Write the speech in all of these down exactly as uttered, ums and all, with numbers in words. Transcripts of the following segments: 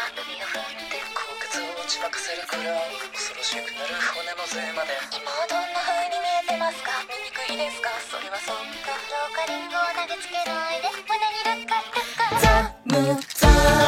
海を踏んで口骨を打ちまくせるくらい恐ろしくなる骨の勢まで。 今はどんな風に見えてますか？醜いですか？それはそっか。ローカリングを投げつけないで胸にルッカルッカザムザ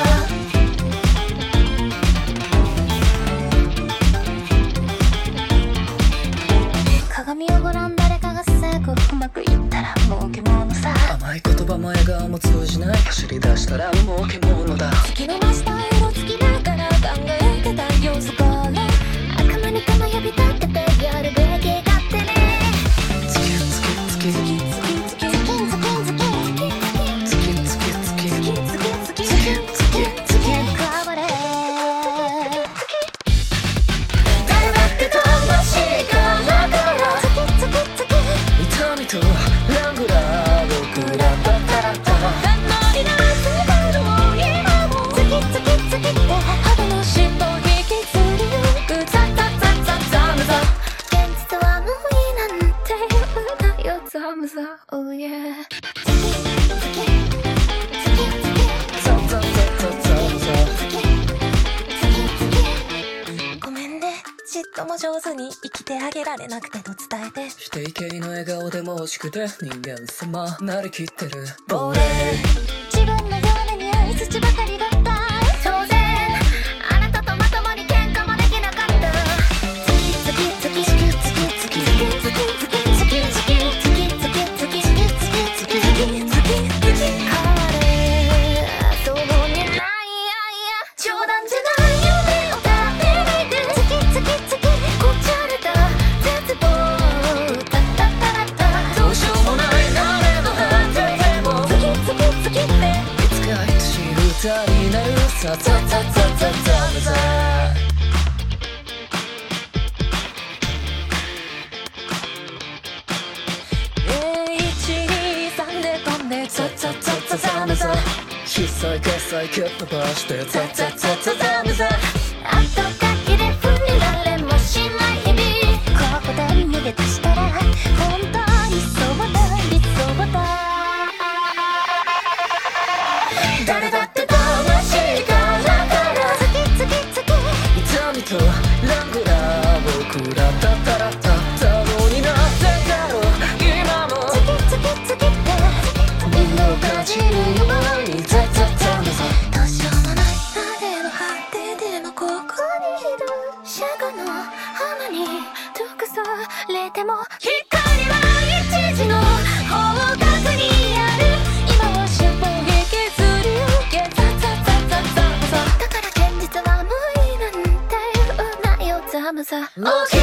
鏡をご覧誰かが成功うまくいったら儲けものさ。 甘い言葉も笑顔も通じない走り出したら儲けものだ。 月の真下色つきながら考えてた様子から悪魔に玉呼び立ててやるべき勝手ね。 月月月月月月月月月月月変われ誰だって魂からから痛みとラングラーを食らったたらった頑張りなすがの今も月月月って肌の尻尾引きずりゆくザザザザザムザ現実は無理なんて言うなよザムザ Oh yeah ザザザザザザごめんねちっとも上手に生きてあげられなくてと伝えて否定形の笑顔でも惜しくて人間様なりきってる亡霊自分のように相づちばかりだった当然あなたとまともに喧嘩もできなかった月月月月月月月月月月月月月月変われそうにないやいや冗談じゃない夢を立てないで月月月こじゃれた絶望タッタッタラッタどうしようもない誰の果てでも月月月っていつか愛しい歌になるさザザザザザザいちにさんで飛んでザザザザザムザ小さい決済蹴っ飛ばしてザザザザザムザ後書きで振りられもしない日々ここで逃げ出したら本当にそうだ理想だ誰だって魂からから月月月痛みとラングラーを食らったたらった多忙になってたろ今も月月月ってみんなを感じるようにザザザムザどうしようもないあれの果てでもここにいるシャガの花に毒されても光は一時の方角にある今は尻尾を引きずり受けザザザザザザだから現実は無理なんて言うなよザムザ OK